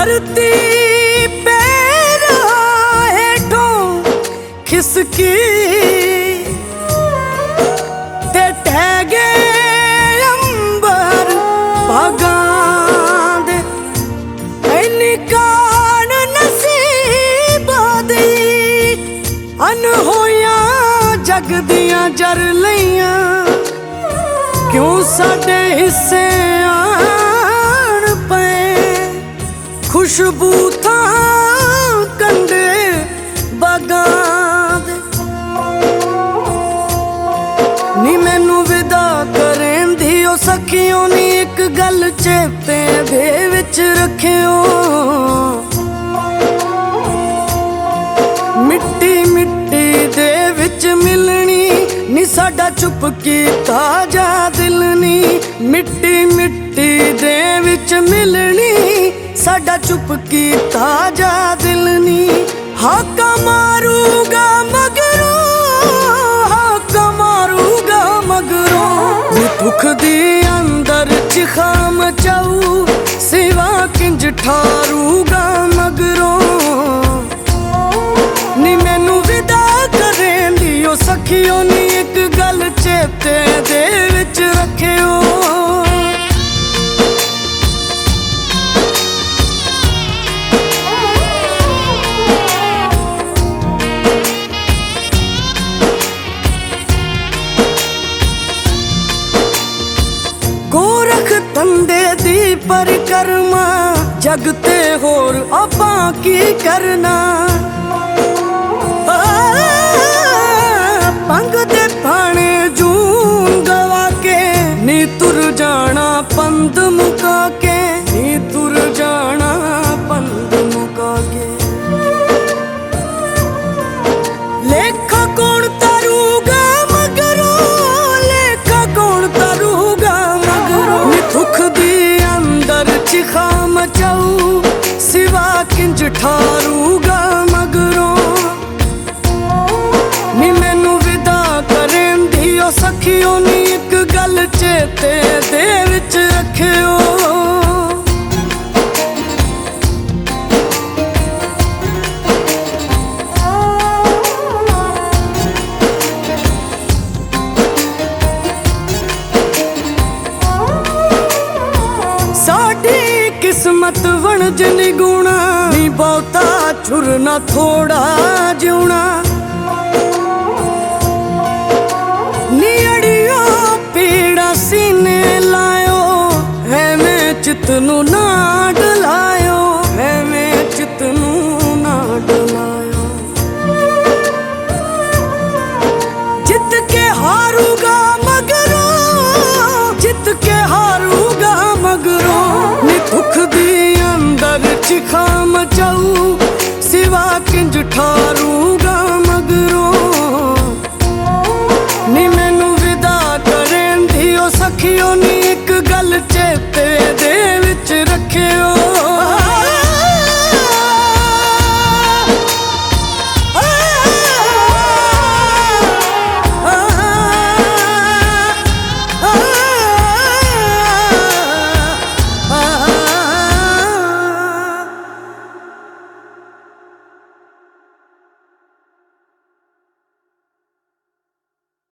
धरती पैरा हेठों खिसकी ते टह गए अंबर भागां दे इन्नी कान नसीबां दी अनहोइयां जग दियां जर लईयां क्यों साडे हिस्से आण पए खुशबू थां कंडे बागां दे नी मैनू विदा करेंदी ओ सखियों नी एक गल चेते दे विच रखियो मिट्टी मिट्टी दे विच मिलनी नी साडा चुप कीता जा दिल नी मिट्टी मिट्टी दे विच मिलनी साडा चुप कीता जा दिल नी हाका मारूगा मगरों हाका मारूगा मगरों नी दुख दी अंदर चिखा मचाऊ सिवा किंज ठारूगा मगरों नी मैनू विदा करेंदी ओ सखियों नी एक गल चेते दे विच रखियो गोरख धंधे दी परिक्रमा जगते होर आपां की करना पंग दे पाने जून गवा के नी तुर जाना पंद मुका के नी तुर जाना पंद मुका के लेखा कौन तारूगा मगरों लेखा कौन तारूगा मगरों नी दुख दी अंदर चिखा मचाऊ सिवा किंज ठारूगा मगरों नी मैनू विदा करेंदी ओ सखियों नी एक गल चेते दे विच रखियो साडी किस्मत वणज निगुणा नी बहुता छुरना थोड़ा जिउणा सीने लायो है मैं चित नू ना डलायो है मैं चित नू ना डलायो जित के हारूगा मगरों जित के हारूगा मगरों नी दुख दी अंदर चिखा मचाऊ